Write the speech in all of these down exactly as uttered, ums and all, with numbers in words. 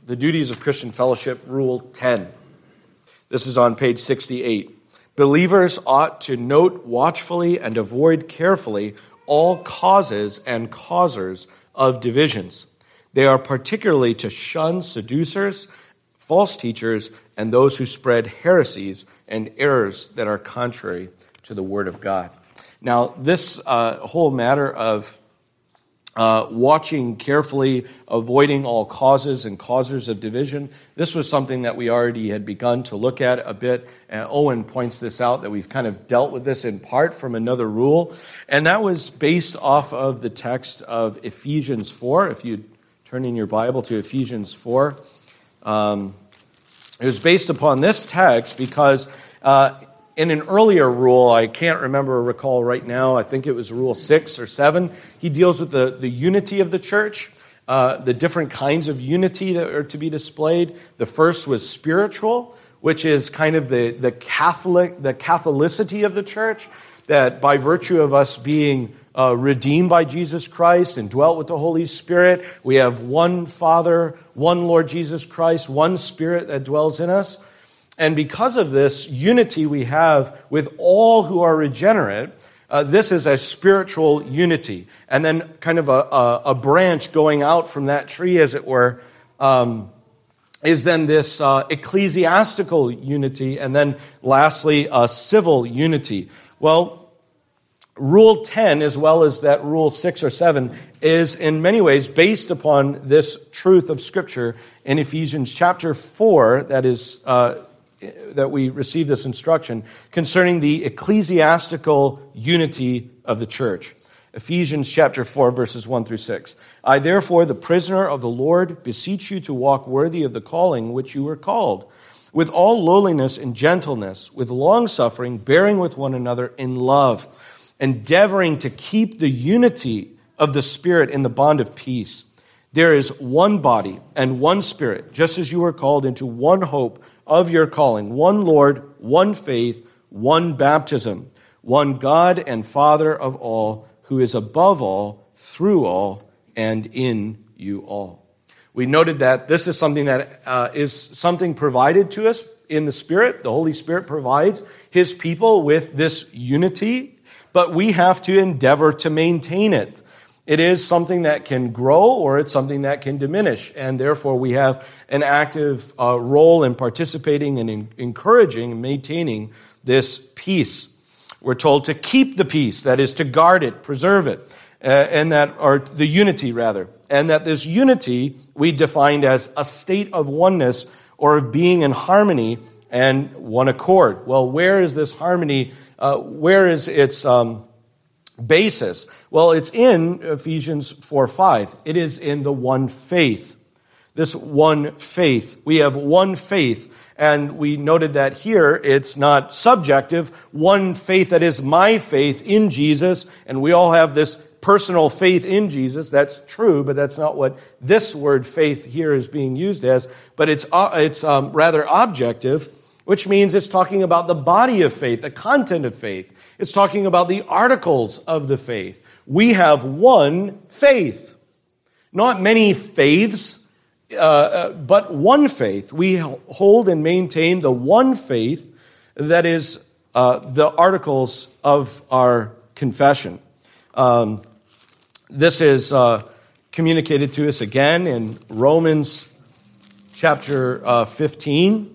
the duties of Christian fellowship, Rule ten. This is on page sixty-eight. Believers ought to note watchfully and avoid carefully all causes and causers of divisions. They are particularly to shun seducers, false teachers, and those who spread heresies and errors that are contrary to the Word of God. Now, this uh, whole matter of uh, watching carefully, avoiding all causes and causers of division, this was something that we already had begun to look at a bit. Uh, Owen points this out, that we've kind of dealt with this in part from another rule. And that was based off of the text of Ephesians four. If you turn in your Bible to Ephesians four. Um, it was based upon this text because uh, in an earlier rule, I can't remember or recall right now, I think it was rule six or seven, he deals with the, the unity of the church, uh, the different kinds of unity that are to be displayed. The first was spiritual, which is kind of the, the Catholic, the Catholicity of the church, that by virtue of us being Uh, redeemed by Jesus Christ and dwelt with the Holy Spirit. We have one Father, one Lord Jesus Christ, one Spirit that dwells in us. And because of this unity we have with all who are regenerate, uh, this is a spiritual unity. And then kind of a, a, a branch going out from that tree, as it were, um, is then this uh, ecclesiastical unity, and then lastly, a civil unity. Well, Rule ten, as well as that Rule six or seven, is in many ways based upon this truth of Scripture in Ephesians chapter four, that is, uh, that we receive this instruction concerning the ecclesiastical unity of the church. Ephesians chapter four, verses one through six. I, therefore, the prisoner of the Lord, beseech you to walk worthy of the calling which you were called, with all lowliness and gentleness, with long-suffering, bearing with one another in love, endeavoring to keep the unity of the Spirit in the bond of peace. There is one body and one Spirit, just as you were called into one hope of your calling, one Lord, one faith, one baptism, one God and Father of all, who is above all, through all, and in you all. We noted that this is something that uh, is something provided to us in the Spirit. The Holy Spirit provides His people with this unity, but we have to endeavor to maintain it. It is something that can grow, or it's something that can diminish, and therefore we have an active uh, role in participating and in encouraging and maintaining this peace. We're told to keep the peace, that is, to guard it, preserve it, uh, and that, or the unity rather, and that this unity we defined as a state of oneness or of being in harmony and one accord. Well, where is this harmony? Uh, where is its um, basis? Well, it's in Ephesians four five. It is in the one faith. This one faith. We have one faith, and we noted that here it's not subjective. One faith that is my faith in Jesus, and we all have this personal faith in Jesus. That's true, but that's not what this word faith here is being used as. But it's uh, it's um, rather objective, which means it's talking about the body of faith, the content of faith. It's talking about the articles of the faith. We have one faith. Not many faiths, uh, but one faith. We hold and maintain the one faith that is uh, the articles of our confession. Um, this is uh, communicated to us again in Romans chapter uh, fifteen.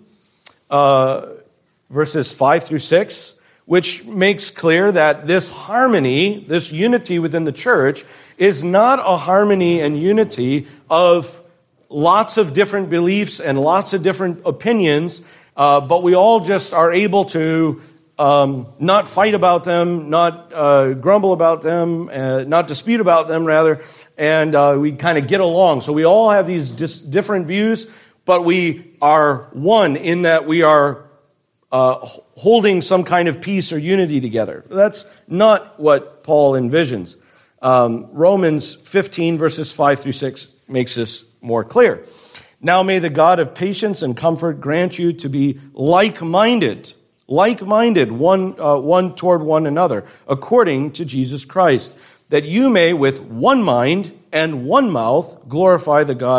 Uh, verses five through six, which makes clear that this harmony, this unity within the church, is not a harmony and unity of lots of different beliefs and lots of different opinions, uh, but we all just are able to um, not fight about them, not uh, grumble about them, uh, not dispute about them, rather, and uh, we kind of get along. So we all have these dis- different views, but we are one in that we are uh, holding some kind of peace or unity together. That's not what Paul envisions. Um, Romans fifteen, verses five through six makes this more clear. Now may the God of patience and comfort grant you to be like-minded, like-minded, one, uh, one toward one another, according to Jesus Christ, that you may with one mind and one mouth glorify the God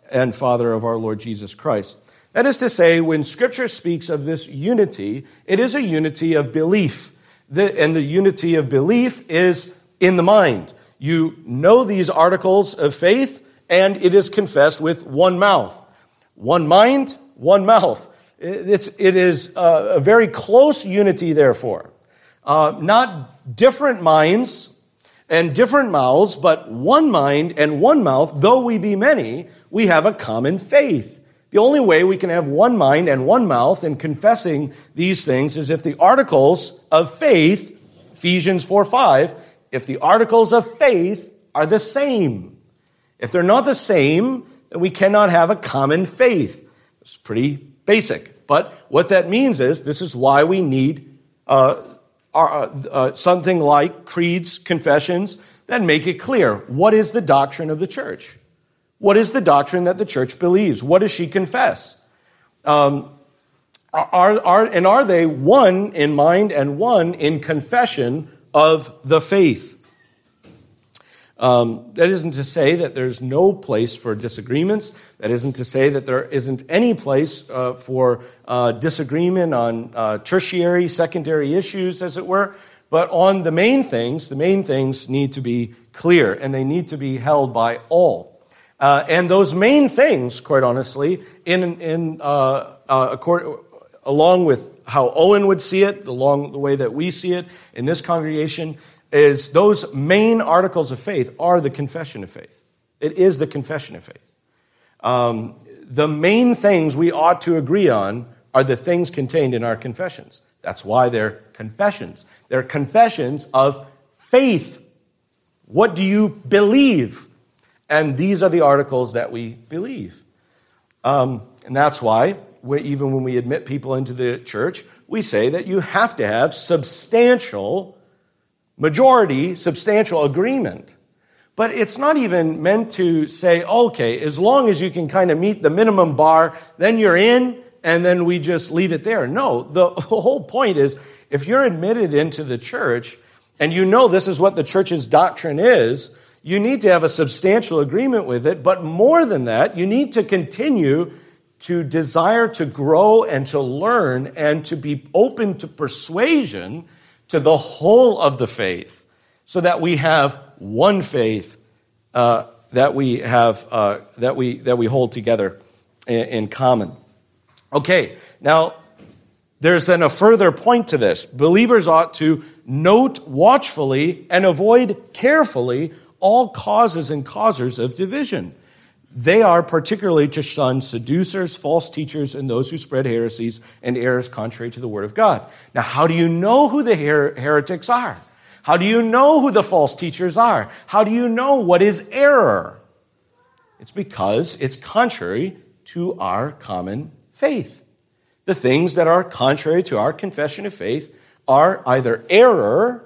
and Father of our Lord Jesus Christ. That is to say, when Scripture speaks of this unity, it is a unity of belief. The, and the unity of belief is in the mind. You know these articles of faith, and it is confessed with one mouth. One mind, one mouth. It's, it is a, a very close unity, therefore. Uh, not different minds and different mouths, but one mind and one mouth. Though we be many, we have a common faith. The only way we can have one mind and one mouth in confessing these things is if the articles of faith, Ephesians four five, if the articles of faith are the same. If they're not the same, then we cannot have a common faith. It's pretty basic. But what that means is this is why we need uh, our, uh, something like creeds, confessions, that make it clear. What is the doctrine of the church? What is the doctrine that the church believes? What does she confess? Um, are, are, and are they one in mind and one in confession of the faith? Um, that isn't to say that there's no place for disagreements. That isn't to say that there isn't any place uh, for uh, disagreement on uh, tertiary, secondary issues, as it were. But on the main things, the main things need to be clear, and they need to be held by all. Uh, and those main things, quite honestly, in in uh, uh, accord, along with how Owen would see it, along the way that we see it in this congregation, is those main articles of faith are the confession of faith. It is the confession of faith. Um, the main things we ought to agree on are the things contained in our confessions. That's why they're confessions. They're confessions of faith. What do you believe? And these are the articles that we believe. Um, and that's why, we, even when we admit people into the church, we say that you have to have substantial majority, substantial agreement. But it's not even meant to say, okay, as long as you can kind of meet the minimum bar, then you're in, and then we just leave it there. No, the whole point is, if you're admitted into the church, and you know this is what the church's doctrine is, you need to have a substantial agreement with it, but more than that, you need to continue to desire to grow and to learn and to be open to persuasion to the whole of the faith, so that we have one faith uh, that we have uh, that we that we hold together in, in common. Okay, now there's then a further point to this. Believers ought to note watchfully and avoid carefully all causes and causers of division. They are particularly to shun seducers, false teachers, and those who spread heresies and errors contrary to the word of God. Now, how do you know who the her- heretics are? How do you know who the false teachers are? How do you know what is error? It's because it's contrary to our common faith. The things that are contrary to our confession of faith are either error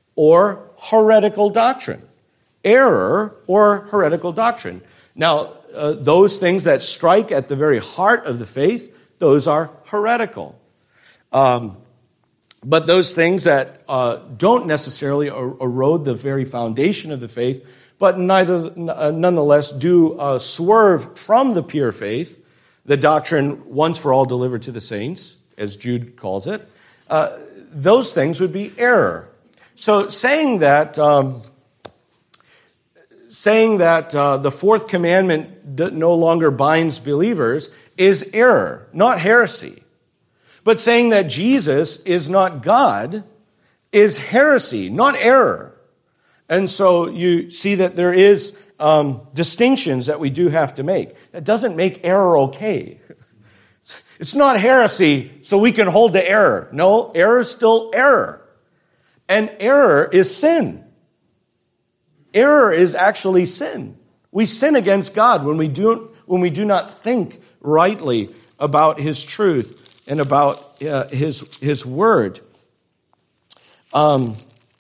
or heretical doctrine. Error or heretical doctrine. Now, uh, those things that strike at the very heart of the faith, those are heretical. Um, but those things that uh, don't necessarily er- erode the very foundation of the faith, but neither, uh, nonetheless do uh, swerve from the pure faith, the doctrine once for all delivered to the saints, as Jude calls it, uh, those things would be error. So saying that... Um, Saying that uh, the fourth commandment d- no longer binds believers is error, not heresy. But saying that Jesus is not God is heresy, not error. And so you see that there is um, distinctions that we do have to make. That doesn't make error okay. It's not heresy, so we can hold to error. No, error is still error. And error is sin. Error is actually sin. We sin against God when we do when we do not think rightly about His truth and about uh, His His word. Um,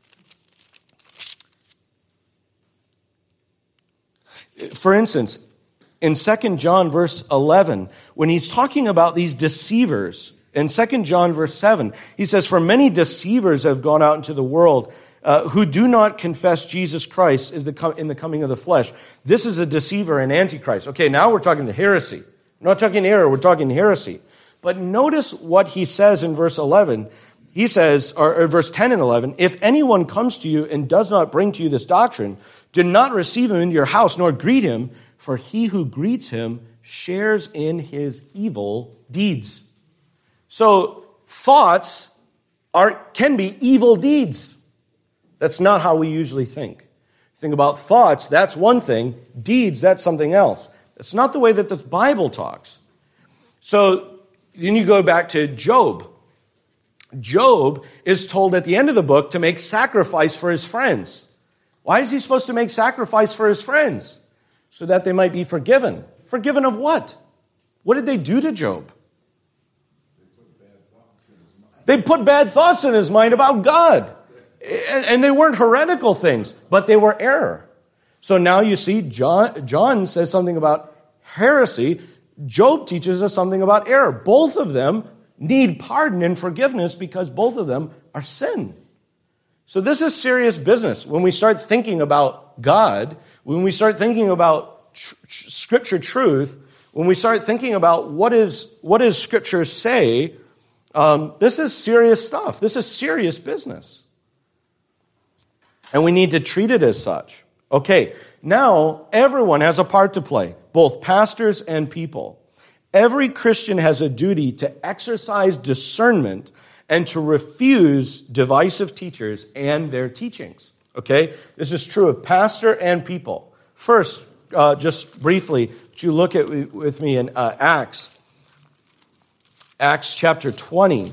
for instance, in Second John verse eleven, when he's talking about these deceivers, in Second John verse seven, he says, "For many deceivers have gone out into the world, uh, who do not confess Jesus Christ is the com- in the coming of the flesh. This is a deceiver and antichrist. Okay, now we're talking to heresy. We're not talking error, we're talking heresy. But notice what he says in verse eleven. He says, or, or verse ten and eleven, if anyone comes to you and does not bring to you this doctrine, do not receive him into your house, nor greet him, for he who greets him shares in his evil deeds. So thoughts are can be evil deeds. That's not how we usually think. Think about thoughts, that's one thing. Deeds, that's something else. That's not the way that the Bible talks. So then you go back to Job. Job is told at the end of the book to make sacrifice for his friends. Why is he supposed to make sacrifice for his friends? So that they might be forgiven. Forgiven of what? What did they do to Job? They put bad thoughts in his mind about God. And they weren't heretical things, but they were error. So now you see John, John says something about heresy. Job teaches us something about error. Both of them need pardon and forgiveness because both of them are sin. So this is serious business. When we start thinking about God, when we start thinking about tr- tr- Scripture truth, when we start thinking about what is what does Scripture say, um, this is serious stuff. This is serious business. And we need to treat it as such. Okay, now everyone has a part to play, both pastors and people. Every Christian has a duty to exercise discernment and to refuse divisive teachers and their teachings. Okay, this is true of pastor and people. First, uh, just briefly, would you look at with me in uh, Acts, Acts chapter twenty.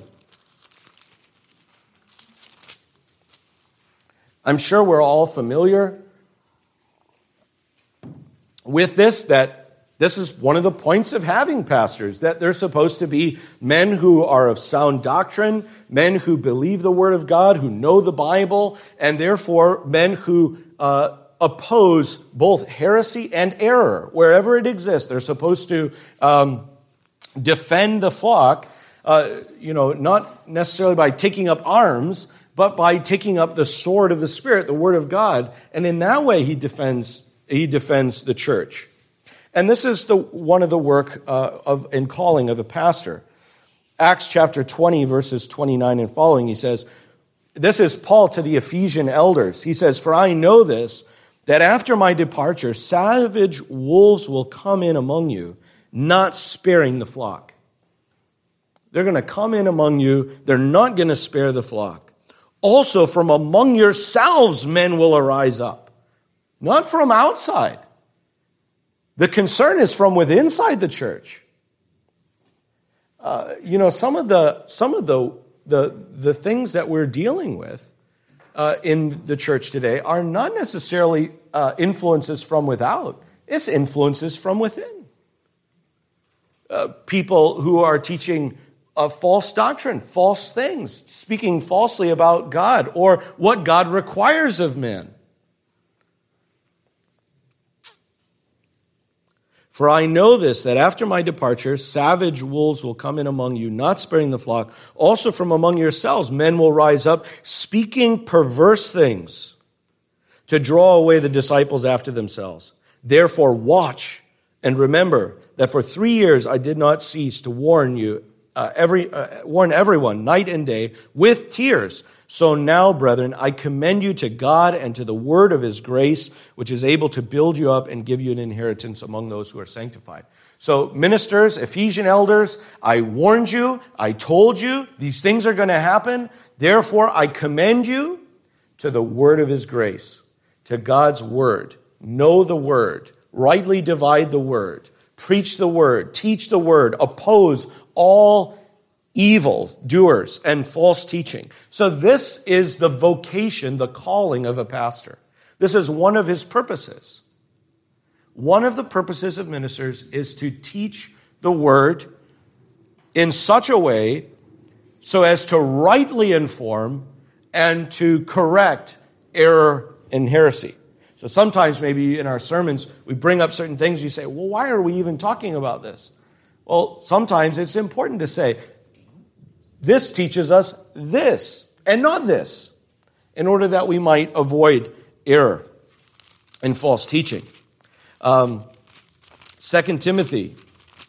I'm sure we're all familiar with this, that this is one of the points of having pastors, that they're supposed to be men who are of sound doctrine, men who believe the Word of God, who know the Bible, and therefore men who uh, oppose both heresy and error. Wherever it exists, they're supposed to um, defend the flock, uh, you know, not necessarily by taking up arms, but by taking up the sword of the Spirit, the Word of God. And in that way, he defends he defends the church. And this is the one of the work uh, of and calling of a pastor. Acts chapter twenty, verses twenty-nine and following, he says, this is Paul to the Ephesian elders. He says, for I know this, that after my departure, savage wolves will come in among you, not sparing the flock. They're going to come in among you. They're not going to spare the flock. Also from among yourselves men will arise up. Not from outside. The concern is from within inside the church. Uh, you know, some of the some of the the, the things that we're dealing with uh, in the church today are not necessarily uh, influences from without. It's influences from within. Uh, people who are teaching a false doctrine, false things, speaking falsely about God or what God requires of men. For I know this, that after my departure, savage wolves will come in among you, not sparing the flock. Also from among yourselves, men will rise up, speaking perverse things, to draw away the disciples after themselves. Therefore, watch and remember that for three years I did not cease to warn you, uh, every uh, warn everyone night and day with tears. So now, brethren, I commend you to God and to the word of his grace, which is able to build you up and give you an inheritance among those who are sanctified. So ministers, Ephesian elders, I warned you, I told you, these things are going to happen. Therefore, I commend you to the word of his grace, to God's word. Know the word, rightly divide the word, preach the word, teach the word, oppose all evil doers and false teaching. So this is the vocation, the calling of a pastor. This is one of his purposes. One of the purposes of ministers is to teach the word in such a way so as to rightly inform and to correct error and heresy. So sometimes maybe in our sermons we bring up certain things, you say, well, why are we even talking about this? Well, sometimes it's important to say, this teaches us this, and not this. in order that we might avoid error and false teaching. Um, Second Timothy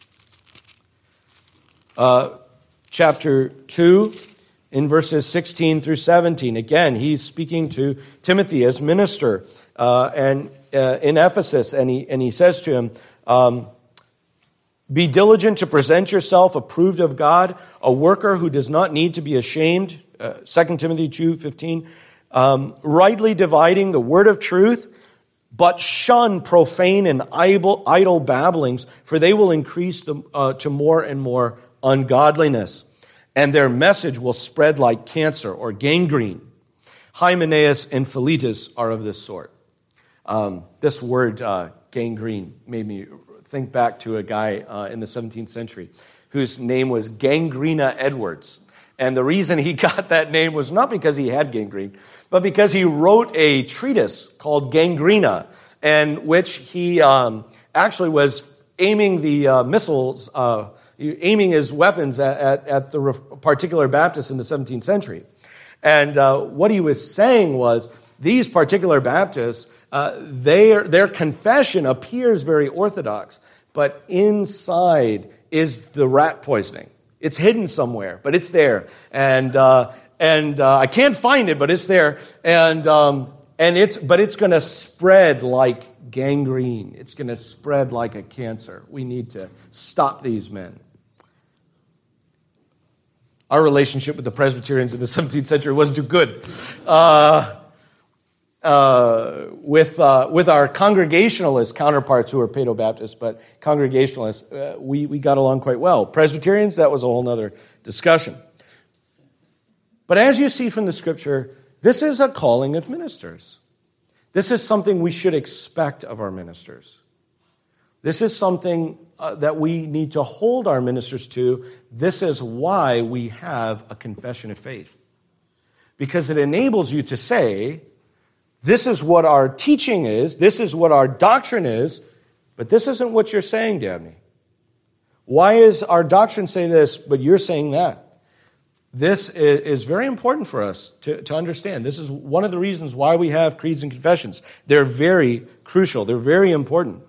uh, chapter two, in verses sixteen through seventeen. Again, he's speaking to Timothy as minister uh, and uh, in Ephesus, and he and he says to him, um, "Be diligent to present yourself approved of God, a worker who does not need to be ashamed." Uh, Second Timothy two fifteen, um, rightly dividing the word of truth, but shun profane and idle, idle babblings, for they will increase the, uh, to more and more ungodliness, and their message will spread like cancer or gangrene. Hymenaeus and Philetus are of this sort. Um, this word, uh, gangrene, made me think back to a guy uh, in the seventeenth century whose name was Gangrena Edwards. And the reason he got that name was not because he had gangrene, but because he wrote a treatise called Gangrena, in which he um, actually was aiming the uh, missiles, uh, aiming his weapons at, at, at the particular Baptists in the seventeenth century. And uh, what he was saying was, these particular Baptists, uh, their, their confession appears very orthodox, but inside is the rat poisoning. It's hidden somewhere, but it's there, and uh, and uh, I can't find it, but it's there, and um, and it's but it's going to spread like gangrene. It's going to spread like a cancer. We need to stop these men. Our relationship with the Presbyterians in the seventeenth century wasn't too good. Uh, Uh, with uh, with our Congregationalist counterparts who are Paedo-Baptists, but Congregationalists, uh, we, we got along quite well. Presbyterians, that was a whole other discussion. But as you see from the Scripture, this is a calling of ministers. This is something we should expect of our ministers. This is something uh, that we need to hold our ministers to. This is why we have a confession of faith. Because it enables you to say, this is what our teaching is, this is what our doctrine is, but this isn't what you're saying, Dabney. Why is our doctrine say this, but you're saying that? This is very important for us to, to understand. This is one of the reasons why we have creeds and confessions. They're very crucial. They're very important.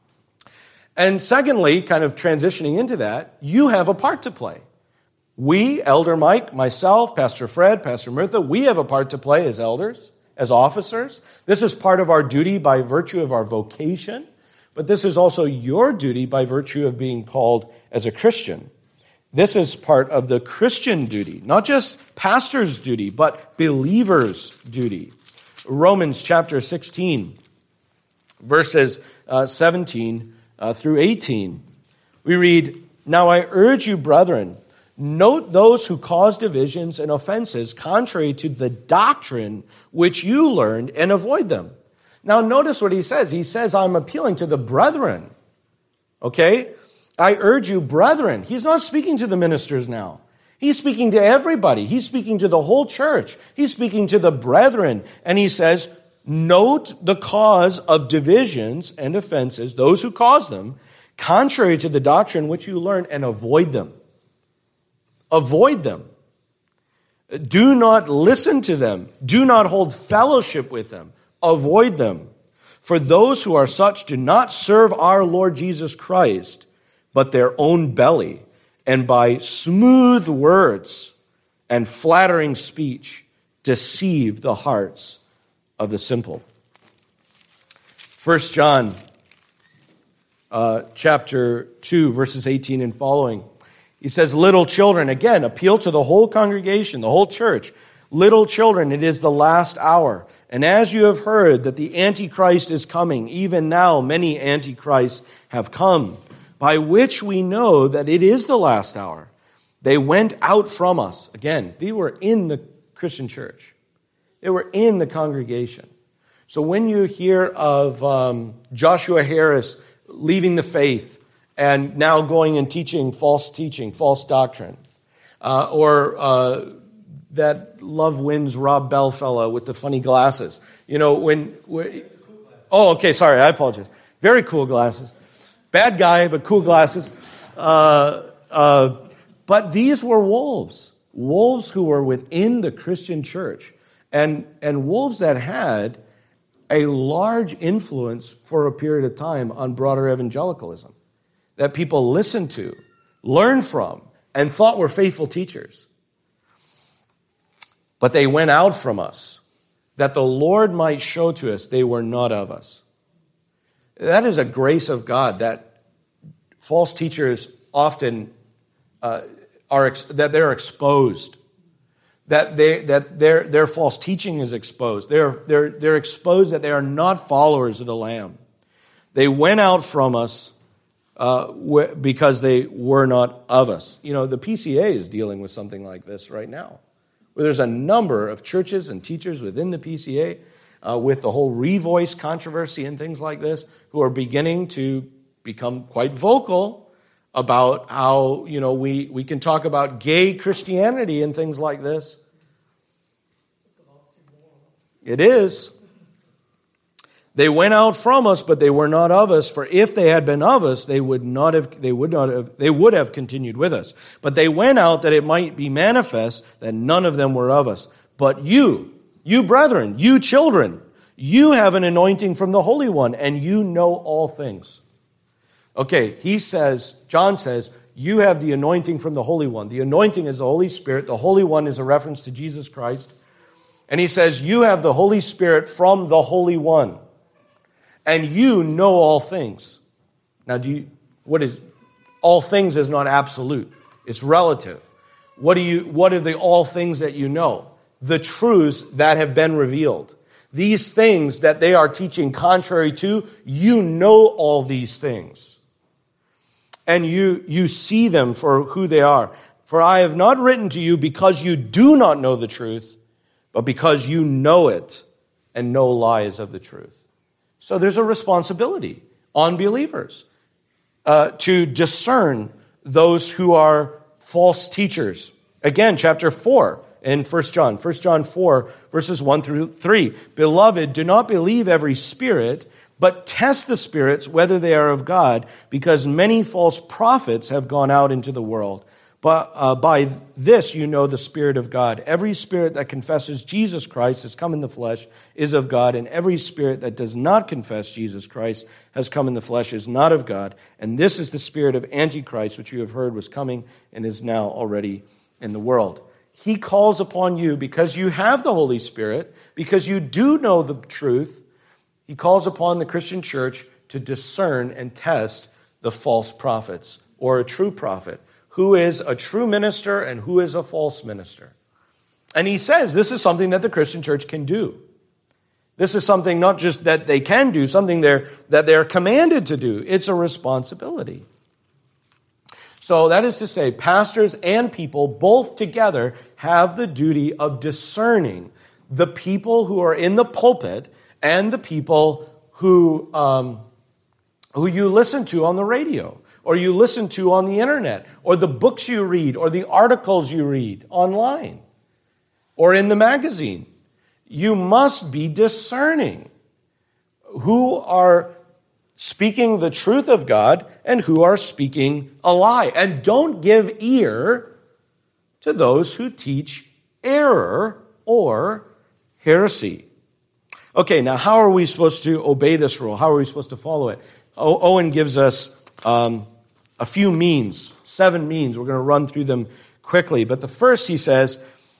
And secondly, kind of transitioning into that, you have a part to play. We, Elder Mike, myself, Pastor Fred, Pastor Mirtha, we have a part to play as elders, as officers. This is part of our duty by virtue of our vocation, but this is also your duty by virtue of being called as a Christian. This is part of the Christian duty, not just pastor's duty, but believer's duty. Romans chapter sixteen, verses uh, seventeen uh, through eighteen. We read, "Now I urge you, brethren, note those who cause divisions and offenses contrary to the doctrine which you learned, and avoid them." Now notice what he says. He says, I'm appealing to the brethren. Okay? I urge you, brethren. He's not speaking to the ministers now. He's speaking to everybody. He's speaking to the whole church. He's speaking to the brethren. And he says, note the cause of divisions and offenses, those who cause them, contrary to the doctrine which you learned, and avoid them. Avoid them. Do not listen to them. Do not hold fellowship with them. Avoid them. For those who are such do not serve our Lord Jesus Christ, but their own belly, and by smooth words and flattering speech deceive the hearts of the simple. First John uh, chapter two, verses eighteen and following. He says, little children, again, appeal to the whole congregation, the whole church. Little children, it is the last hour. And as you have heard that the Antichrist is coming, even now many Antichrists have come, by which we know that it is the last hour. They went out from us. Again, they were in the Christian church. They were in the congregation. So when you hear of um, Joshua Harris leaving the faith, and now going and teaching false teaching, false doctrine. Uh, or uh, that Love Wins Rob Bell fellow with the funny glasses. You know, when... when oh, okay, sorry, I apologize. Very cool glasses. Bad guy, but cool glasses. Uh, uh, but these were wolves. Wolves who were within the Christian church. and, and wolves that had a large influence for a period of time on broader evangelicalism, that people listened to, learned from, and thought were faithful teachers. But they went out from us, that the Lord might show to us they were not of us. That is a grace of God that false teachers often uh, are ex- that they're exposed, that they that their their false teaching is exposed. They're they're they're exposed that they are not followers of the Lamb. They went out from us uh, wh- because they were not of us. You know, the P C A is dealing with something like this right now, where there's a number of churches and teachers within the P C A uh, with the whole revoice controversy and things like this, who are beginning to become quite vocal about how, you know, we, we can talk about gay Christianity and things like this. It is. They went out from us, but they were not of us. For if they had been of us, they would not have. They would not have. They would have continued with us. But they went out that it might be manifest that none of them were of us. But you, you brethren, you children, you have an anointing from the Holy One, and you know all things. Okay, he says, John says, you have the anointing from the Holy One. The anointing is the Holy Spirit. The Holy One is a reference to Jesus Christ. And he says, you have the Holy Spirit from the Holy One. And you know all things. Now, do you, what is, all things is not absolute. It's relative. What do you, what are the all things that you know? The truths that have been revealed. These things that they are teaching contrary to, you know all these things. And you, you see them for who they are. For I have not written to you because you do not know the truth, but because you know it and know lies of the truth. So there's a responsibility on believers uh, to discern those who are false teachers. Again, chapter four in First John. First John four, verses one through three. Beloved, do not believe every spirit, but test the spirits whether they are of God, because many false prophets have gone out into the world. But uh, by this you know the Spirit of God. Every spirit that confesses Jesus Christ has come in the flesh is of God, and every spirit that does not confess Jesus Christ has come in the flesh is not of God. And this is the spirit of Antichrist, which you have heard was coming and is now already in the world. He calls upon you because you have the Holy Spirit, because you do know the truth. He calls upon the Christian church to discern and test the false prophets or a true prophet. Who is a true minister and who is a false minister? And he says this is something that the Christian church can do. This is something not just that they can do, something they're, that they're commanded to do. It's a responsibility. So that is to say, pastors and people both together have the duty of discerning the people who are in the pulpit and the people who, um, who you listen to on the radio, or you listen to on the internet, or the books you read, or the articles you read online, or in the magazine. You must be discerning who are speaking the truth of God and who are speaking a lie. And don't give ear to those who teach error or heresy. Okay, now how are we supposed to obey this rule? How are we supposed to follow it? O- Owen gives us um, a few means, seven means. We're going to run through them quickly. But the first, he says,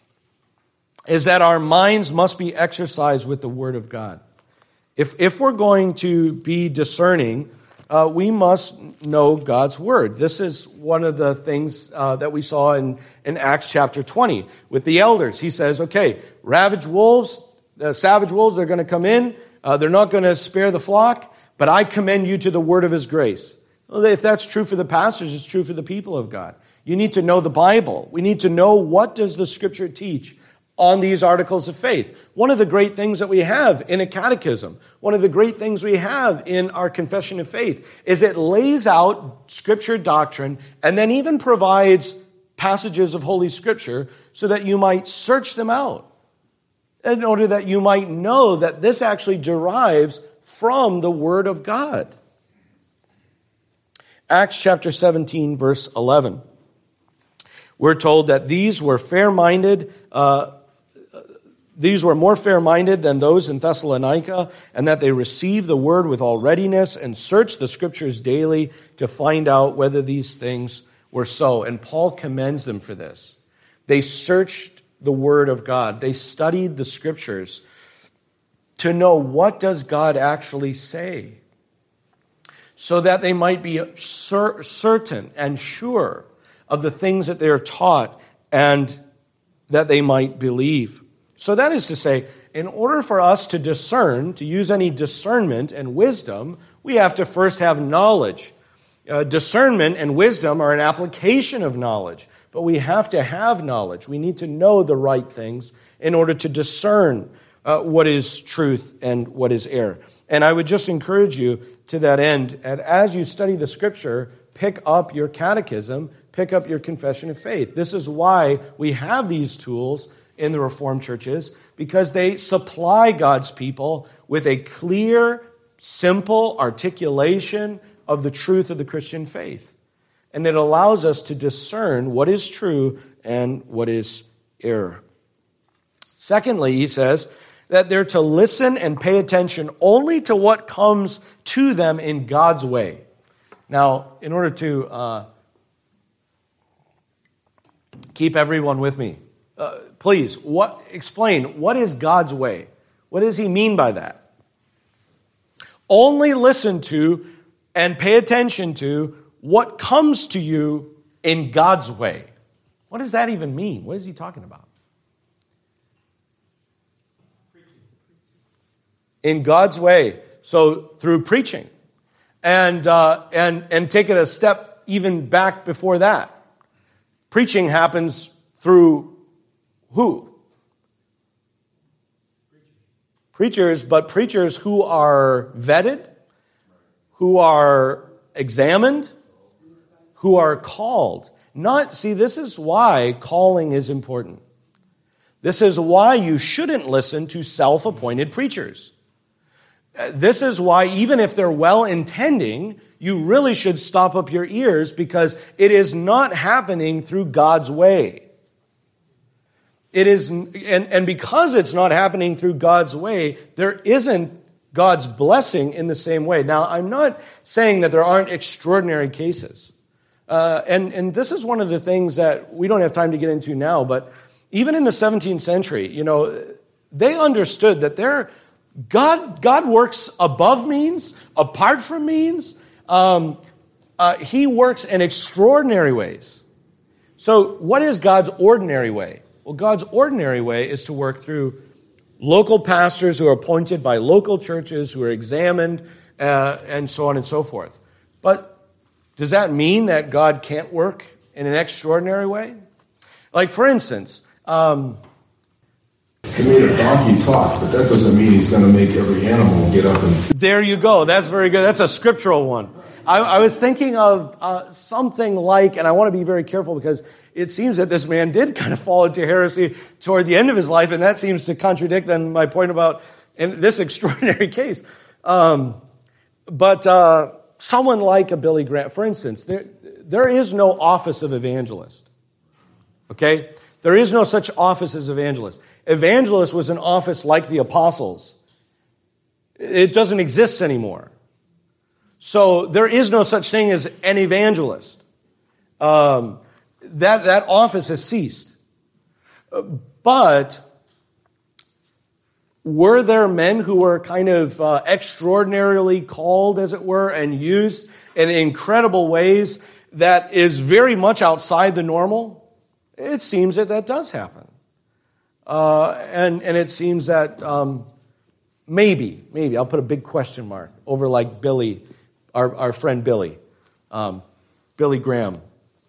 is that our minds must be exercised with the Word of God. If, if we're going to be discerning, uh, we must know God's Word. This is one of the things uh, that we saw in, in Acts chapter twenty with the elders. He says, okay, ravaged wolves, Uh, savage wolves, they're going to come in. Uh, they're not going to spare the flock, but I commend you to the word of his grace. Well, if that's true for the pastors, it's true for the people of God. You need to know the Bible. We need to know what does the Scripture teach on these articles of faith. One of the great things that we have in a catechism, one of the great things we have in our confession of faith, is it lays out Scripture doctrine and then even provides passages of Holy Scripture so that you might search them out, in order that you might know that this actually derives from the Word of God. Acts chapter seventeen, verse eleven. We're told that these were fair-minded, uh, these were more fair-minded than those in Thessalonica, and that they received the word with all readiness and searched the scriptures daily to find out whether these things were so. And Paul commends them for this. They searched the word of God. They studied the scriptures to know, what does God actually say, so that they might be cer- certain and sure of the things that they are taught and that they might believe. So that is to say, in order for us to discern, to use any discernment and wisdom, we have to first have knowledge. Uh, discernment and wisdom are an application of knowledge, but we have to have knowledge. We need to know the right things in order to discern uh, what is truth and what is error. And I would just encourage you to that end, and as you study the Scripture, pick up your catechism, pick up your confession of faith. This is why we have these tools in the Reformed churches, because they supply God's people with a clear, simple articulation of the truth of the Christian faith. And it allows us to discern what is true and what is error. Secondly, he says that they're to listen and pay attention only to what comes to them in God's way. Now, in order to uh, keep everyone with me, uh, please, what explain, what is God's way? What does he mean by that? Only listen to and pay attention to what comes to you in God's way. What does that even mean? What is he talking about? In God's way. So through preaching. And, uh, and, and take it a step even back before that. Preaching happens through who? Preachers, but preachers who are vetted, who are examined, who are called. Not, see, this is why calling is important. This is why you shouldn't listen to self-appointed preachers. This is why, even if they're well-intending, you really should stop up your ears, because it is not happening through God's way. It is, and, and because it's not happening through God's way, there isn't God's blessing in the same way. Now, I'm not saying that there aren't extraordinary cases. Uh, and, and this is one of the things that we don't have time to get into now, but even in the seventeenth century, you know, they understood that there, God, God works above means, apart from means. Um, uh, he works in extraordinary ways. So what is God's ordinary way? Well, God's ordinary way is to work through local pastors who are appointed by local churches, who are examined, uh, and so on and so forth. But does that mean that God can't work in an extraordinary way? Like, for instance, um, he made a donkey talk, but that doesn't mean he's going to make every animal get up and... There you go. That's very good. That's a scriptural one. I, I was thinking of uh, something like, and I want to be very careful because it seems that this man did kind of fall into heresy toward the end of his life, and that seems to contradict then my point about in this extraordinary case. Um, but uh, someone like a Billy Graham, for instance, there, there is no office of evangelist. Okay? There is no such office as evangelist. Evangelist was an office like the apostles. It doesn't exist anymore. So there is no such thing as an evangelist. Um, that, that office has ceased. But were there men who were kind of uh, extraordinarily called, as it were, and used in incredible ways that is very much outside the normal? It seems that that does happen. Uh, and, and it seems that um, maybe, maybe, I'll put a big question mark over like Billy, our, our friend Billy, um, Billy Graham.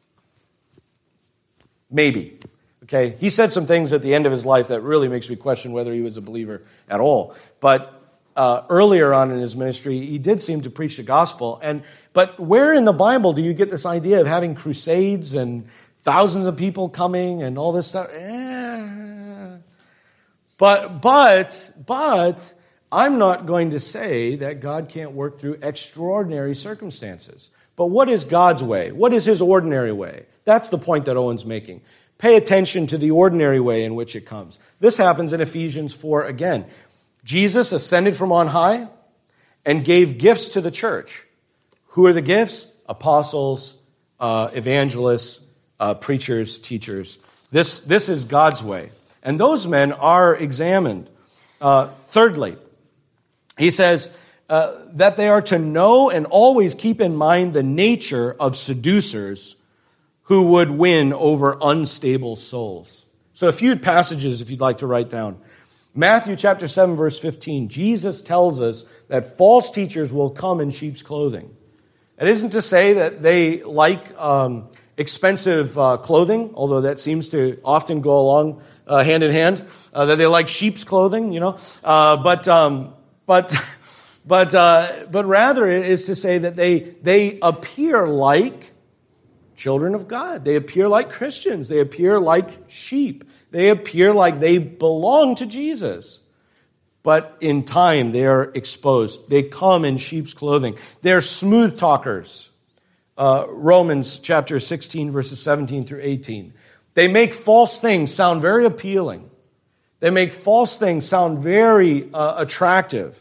Maybe. Okay, he said some things at the end of his life that really makes me question whether he was a believer at all. But uh, earlier on in his ministry, he did seem to preach the gospel. And but where in the Bible do you get this idea of having crusades and thousands of people coming and all this stuff? Eh. But but but I'm not going to say that God can't work through extraordinary circumstances. But what is God's way? What is his ordinary way? That's the point that Owen's making. Pay attention to the ordinary way in which it comes. This happens in Ephesians four again. Jesus ascended from on high and gave gifts to the church. Who are the gifts? Apostles, uh, evangelists, uh, preachers, teachers. This, this is God's way. And those men are examined. Uh, thirdly, he says uh, that they are to know and always keep in mind the nature of seducers who would win over unstable souls. So a few passages if you'd like to write down. Matthew chapter seven, verse fifteen, Jesus tells us that false teachers will come in sheep's clothing. It isn't to say that they like um, expensive uh, clothing, although that seems to often go along uh, hand in hand, uh, that they like sheep's clothing, you know. Uh, but um, but but uh, but rather it is to say that they they appear like children of God. They appear like Christians. They appear like sheep. They appear like they belong to Jesus. But in time, they are exposed. They come in sheep's clothing. They're smooth talkers. Uh, Romans chapter sixteen, verses seventeen through eighteen. They make false things sound very appealing. They make false things sound very uh, attractive.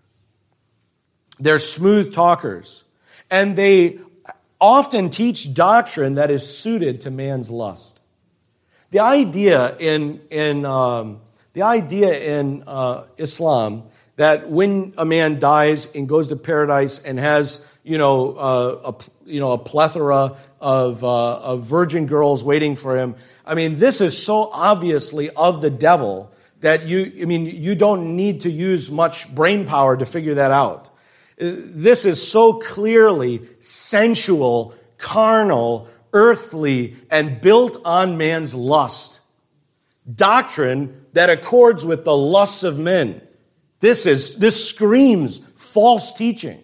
They're smooth talkers. And they often teach doctrine that is suited to man's lust. The idea in in um, the idea in uh, Islam that when a man dies and goes to paradise and has you know uh, a you know a plethora of uh, of virgin girls waiting for him, I mean this is so obviously of the devil that you I mean you don't need to use much brain power to figure that out. This is so clearly sensual, carnal, earthly, and built on man's lust. Doctrine that accords with the lusts of men. This is this screams false teaching.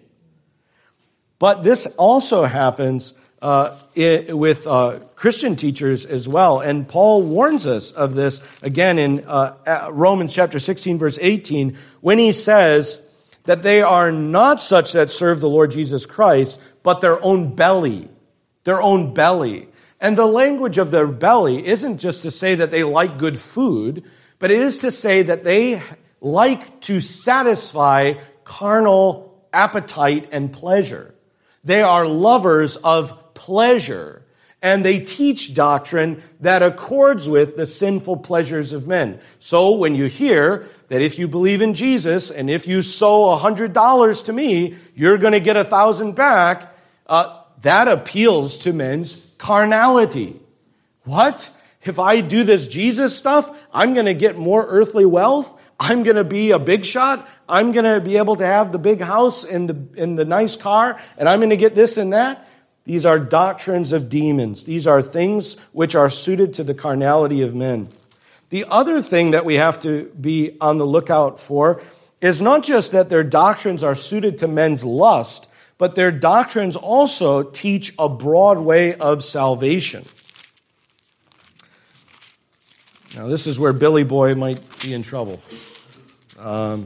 But this also happens uh, it, with uh, Christian teachers as well. And Paul warns us of this again in uh, Romans chapter sixteen, verse eighteen, when he says that they are not such that serve the Lord Jesus Christ, but their own belly. Their own belly. And the language of their belly isn't just to say that they like good food, but it is to say that they like to satisfy carnal appetite and pleasure. They are lovers of pleasure, and they teach doctrine that accords with the sinful pleasures of men. So when you hear that if you believe in Jesus, and if you sow one hundred dollars to me, you're going to get one thousand back, uh, that appeals to men's carnality. What? If I do this Jesus stuff, I'm going to get more earthly wealth? I'm going to be a big shot? I'm going to be able to have the big house and the, and the nice car? And I'm going to get this and that? These are doctrines of demons. These are things which are suited to the carnality of men. The other thing that we have to be on the lookout for is not just that their doctrines are suited to men's lust, but their doctrines also teach a broad way of salvation. Now, this is where Billy Boy might be in trouble. Um,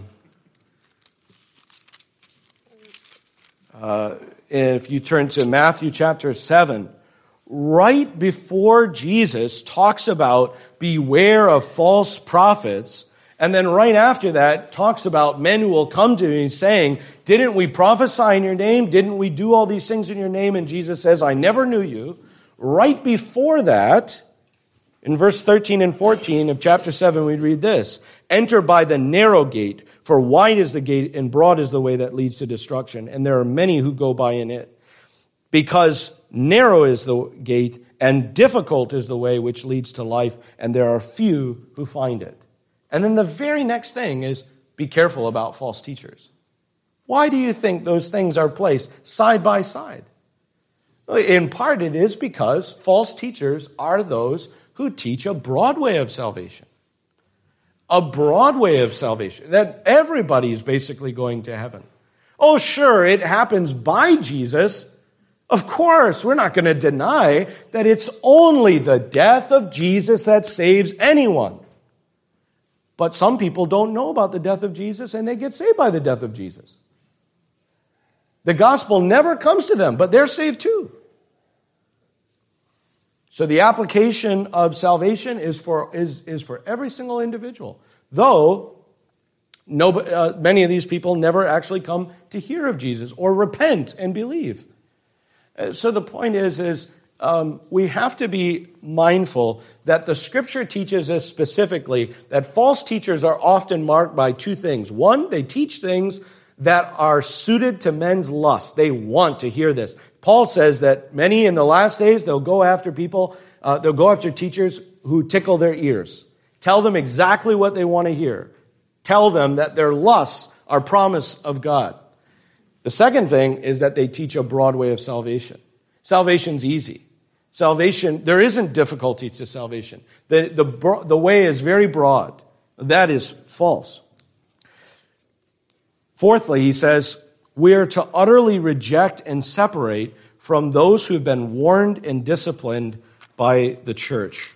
uh, if you turn to Matthew chapter seven, right before Jesus talks about beware of false prophets, and then right after that talks about men who will come to me saying, didn't we prophesy in your name? Didn't we do all these things in your name? And Jesus says, I never knew you. Right before that, in verse thirteen and fourteen of chapter seven, we read this. Enter by the narrow gate, for wide is the gate and broad is the way that leads to destruction, and there are many who go by in it. Because narrow is the gate and difficult is the way which leads to life, and there are few who find it. And then the very next thing is, be careful about false teachers. Why do you think those things are placed side by side? In part, it is because false teachers are those who teach a broad way of salvation. A broad way of salvation, that everybody is basically going to heaven. Oh, sure, it happens by Jesus. Of course, we're not going to deny that it's only the death of Jesus that saves anyone. But some people don't know about the death of Jesus, and they get saved by the death of Jesus. The gospel never comes to them, but they're saved too. So the application of salvation is for is, is for every single individual, though no, uh, many of these people never actually come to hear of Jesus or repent and believe. Uh, so the point is, is um, we have to be mindful that the Scripture teaches us specifically that false teachers are often marked by two things. One, they teach things that are suited to men's lust. They want to hear this. Paul says that many in the last days, they'll go after people, uh, they'll go after teachers who tickle their ears. Tell them exactly what they want to hear. Tell them that their lusts are promise of God. The second thing is that they teach a broad way of salvation. Salvation's easy. Salvation, there isn't difficulties to salvation. The, the, the way is very broad. That is false. Fourthly, he says, we are to utterly reject and separate from those who have been warned and disciplined by the church.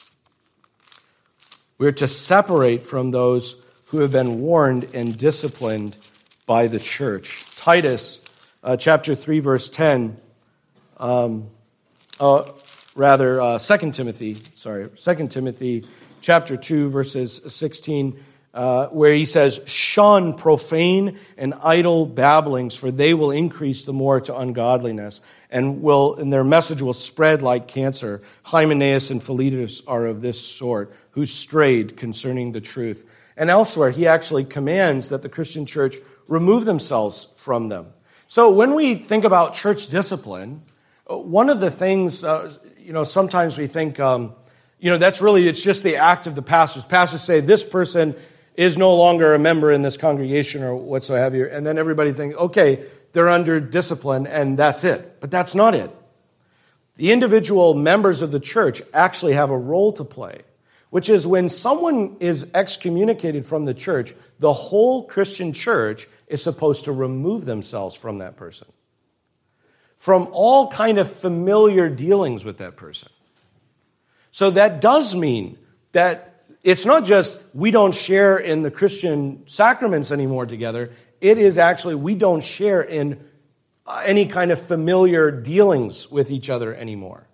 We are to separate from those who have been warned and disciplined by the church. Titus, uh, chapter three, verse ten, um, uh, rather, uh, Second Timothy, sorry, Second Timothy, chapter two, verses sixteen, uh, where he says, shun profane and idle babblings, for they will increase the more to ungodliness, and will, and their message will spread like cancer. Hymenaeus and Philetus are of this sort, who strayed concerning the truth. And elsewhere, he actually commands that the Christian church remove themselves from them. So when we think about church discipline, one of the things, uh, you know, sometimes we think, um, you know, that's really, it's just the act of the pastors. Pastors say, this person is no longer a member in this congregation or whatsoever, and then everybody thinks, okay, they're under discipline, and that's it. But that's not it. The individual members of the church actually have a role to play, which is when someone is excommunicated from the church, the whole Christian church is supposed to remove themselves from that person, from all kind of familiar dealings with that person. So that does mean that it's not just we don't share in the Christian sacraments anymore together. It is actually we don't share in any kind of familiar dealings with each other anymore.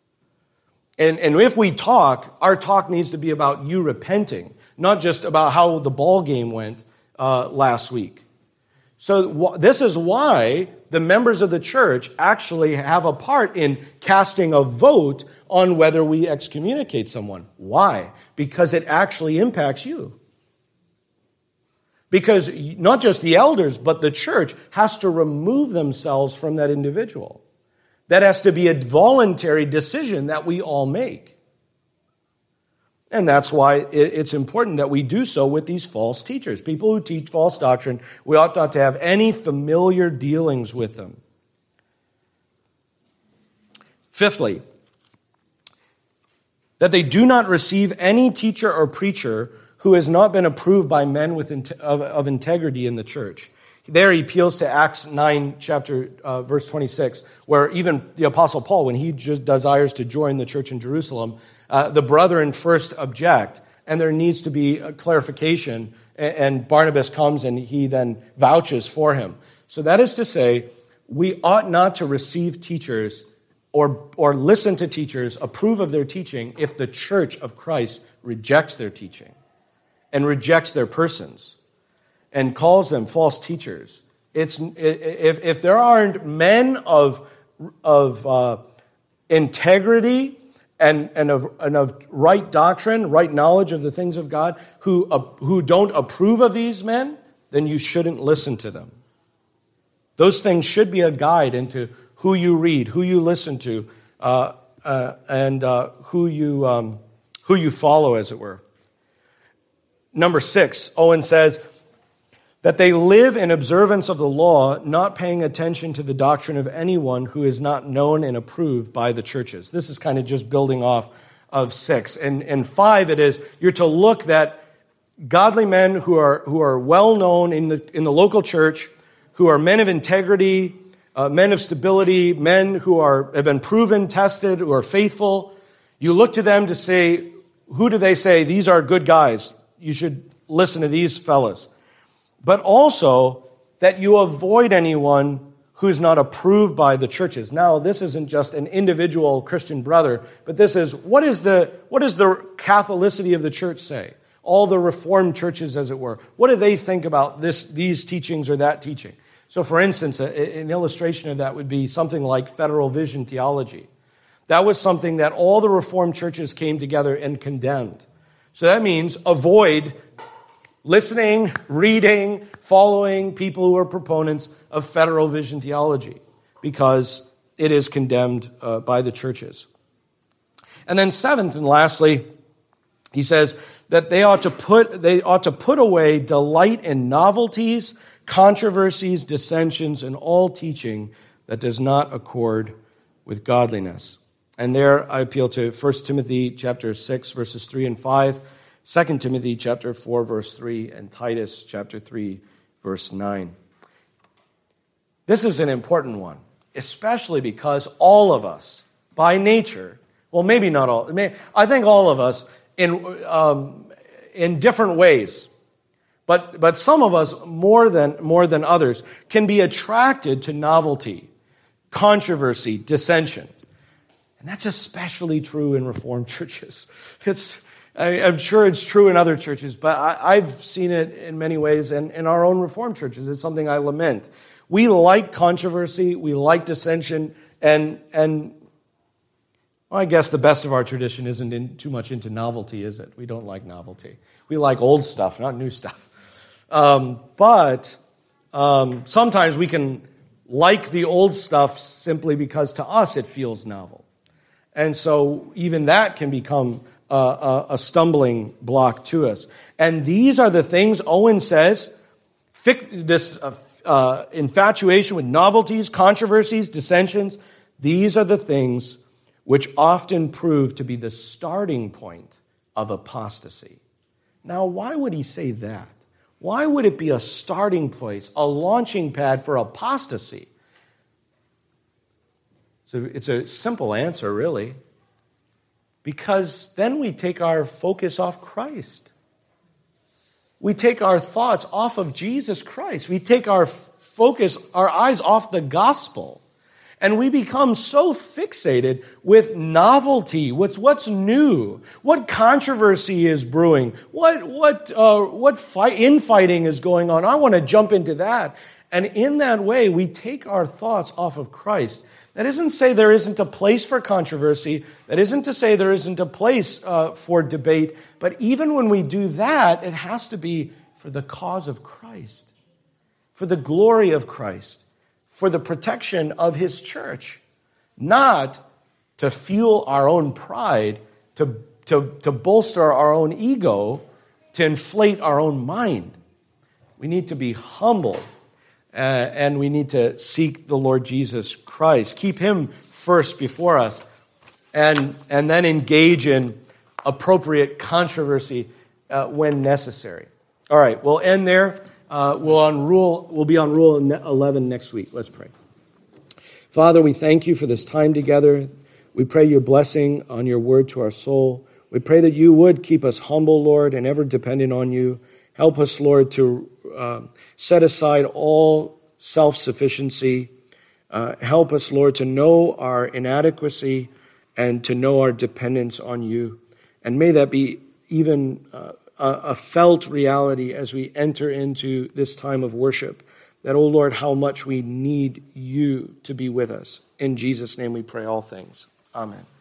And, and if we talk, our talk needs to be about you repenting, not just about how the ball game went uh, last week. So w- this is why the members of the church actually have a part in casting a vote on whether we excommunicate someone. Why? Because it actually impacts you. Because not just the elders, but the church has to remove themselves from that individual. That has to be a voluntary decision that we all make. And that's why it's important that we do so with these false teachers. People who teach false doctrine, we ought not to have any familiar dealings with them. Fifthly, that they do not receive any teacher or preacher who has not been approved by men with of, of integrity in the church. There he appeals to Acts nine, chapter uh, verse twenty-six, where even the Apostle Paul, when he just desires to join the church in Jerusalem, uh, the brethren first object, and there needs to be a clarification, and Barnabas comes and he then vouches for him. So that is to say, we ought not to receive teachers or, or listen to teachers, approve of their teaching, if the church of Christ rejects their teaching and rejects their persons and calls them false teachers. It's if if there aren't men of of uh, integrity and and of and of right doctrine, right knowledge of the things of God, who uh, who don't approve of these men, then you shouldn't listen to them. Those things should be a guide into who you read, who you listen to, uh, uh, and uh, who you um, who you follow, as it were. Number six, Owen says that they live in observance of the law, not paying attention to the doctrine of anyone who is not known and approved by the churches. This is kind of just building off of six. And, and five, it is, you're to look that godly men who are who are well known in the in the local church, who are men of integrity, uh, men of stability, men who are have been proven, tested, who are faithful. You look to them to say, who do they say? These are good guys. You should listen to these fellas. But also that you avoid anyone who's not approved by the churches. Now, this isn't just an individual Christian brother, but this is, what is the what does the Catholicity of the church say? All the Reformed churches, as it were. What do they think about this, these teachings or that teaching? So, for instance, a, an illustration of that would be something like federal vision theology. That was something that all the Reformed churches came together and condemned. So that means avoid listening, reading, following people who are proponents of federal vision theology, because it is condemned uh, by the churches. And then seventh and lastly, he says that they ought to put they ought to put away delight in novelties, controversies, dissensions, and all teaching that does not accord with godliness. And there I appeal to First Timothy chapter six, verses three and five, Second Timothy chapter four, verse three, and Titus chapter three, verse nine. This is an important one, especially because all of us, by nature, well, maybe not all, I think all of us, in um, in different ways, but but some of us more than more than others, can be attracted to novelty, controversy, dissension. And that's especially true in Reformed churches. It's, I, I'm sure it's true in other churches, but I, I've seen it in many ways, and in our own Reformed churches. It's something I lament. We like controversy, we like dissension, and and well, I guess the best of our tradition isn't in, too much into novelty, is it? We don't like novelty. We like old stuff, not new stuff. Um, but um, sometimes we can like the old stuff simply because to us it feels novel. And so even that can become a, a, a stumbling block to us. And these are the things, Owen says, fix, this uh, uh, infatuation with novelties, controversies, dissensions, these are the things which often prove to be the starting point of apostasy. Now, why would he say that? Why would it be a starting place, a launching pad for apostasy? So it's a simple answer, really. Because then we take our focus off Christ. We take our thoughts off of Jesus Christ. We take our focus, our eyes off the gospel. And we become so fixated with novelty, what's what's new, what controversy is brewing, what what uh, what fight, infighting is going on. I want to jump into that. And in that way, we take our thoughts off of Christ. That isn't to say there isn't a place for controversy. That isn't to say there isn't a place uh, for debate. But even when we do that, it has to be for the cause of Christ, for the glory of Christ, for the protection of his church, not to fuel our own pride, to, to, to bolster our own ego, to inflate our own mind. We need to be humble. Uh, and we need to seek the Lord Jesus Christ. Keep him first before us. And, and then engage in appropriate controversy uh, when necessary. All right, we'll end there. Uh, we'll, on rule, we'll be on Rule eleven next week. Let's pray. Father, we thank you for this time together. We pray your blessing on your word to our soul. We pray that you would keep us humble, Lord, and ever dependent on you. Help us, Lord, to uh, set aside all self-sufficiency. Uh, help us, Lord, to know our inadequacy and to know our dependence on you. And may that be even uh, a, a felt reality as we enter into this time of worship, that, oh Lord, how much we need you to be with us. In Jesus' name we pray all things. Amen.